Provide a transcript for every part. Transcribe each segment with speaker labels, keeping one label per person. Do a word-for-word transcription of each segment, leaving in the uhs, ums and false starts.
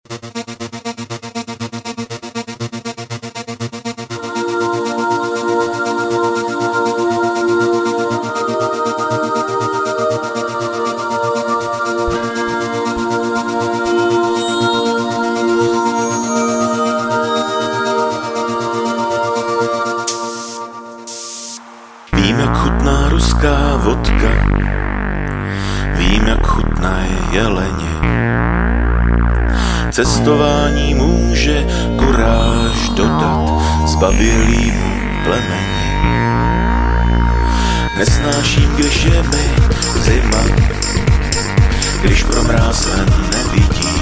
Speaker 1: Vím, jak chutná ruská vodka, vím, jak chutná je jeleně. Cestování může kuráž dodat zbabělýmu plemeni. Nesnáším, když je mi zima, když pro mráz ven nevidím.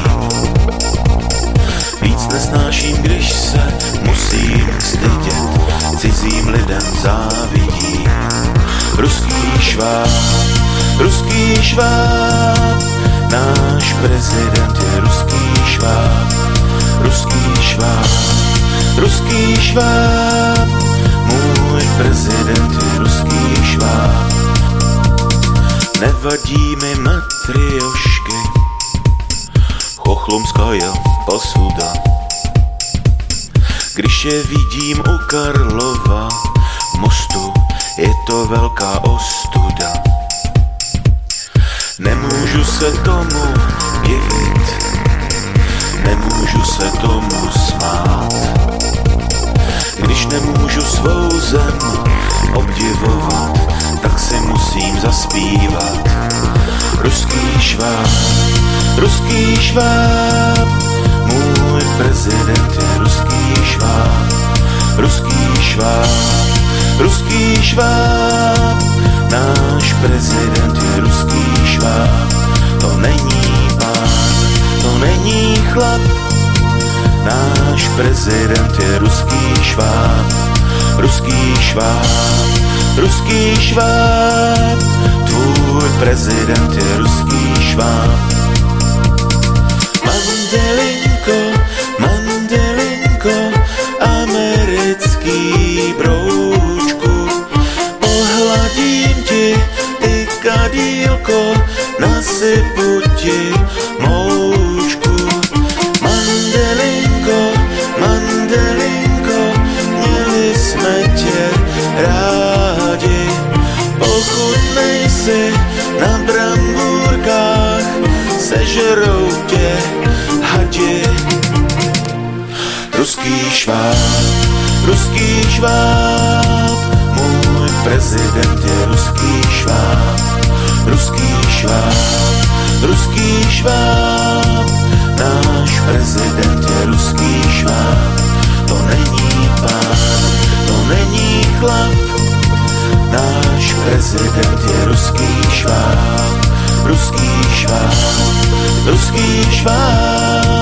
Speaker 1: Víc nesnáším, když se musím stydět, cizím lidem závidím. Ruský šváb, ruský šváb, náš prezident je ruský šváb. Ruský šváb, ruský šváb, můj prezident je ruský šváb. Nevadí mi matriošky, chochlumská posuda. Když je vidím u Karlova mostu, je to velká ostuda. Nemůžu se tomu divit, nemůžu se tomu smát. Když nemůžu svou zem obdivovat, tak si musím zaspívat. Ruský šváb, ruský šváb, můj prezident je ruský šváb. Ruský šváb, ruský šváb, náš prezident je ruský šváb. To není pán, to není chlap, náš prezident je ruský šváb. Ruský šváb, ruský šváb, tvůj prezident je ruský šváb. Mandelinko, mandelinko, americký broučku, pohladím ti, ty kadílko, nasypu ti moučku. Mandelinko, mandelinko, měli jsme tě rádi, pochutnej si na brambůrkách, sežerou tě hadi. Ruský šváb, ruský šváb, můj prezident je ruský šváb. Ruský šváb, ruský šváb, náš prezident je ruský šváb. To není pán, to není chlap, náš prezident je ruský šváb. Ruský šváb, ruský šváb.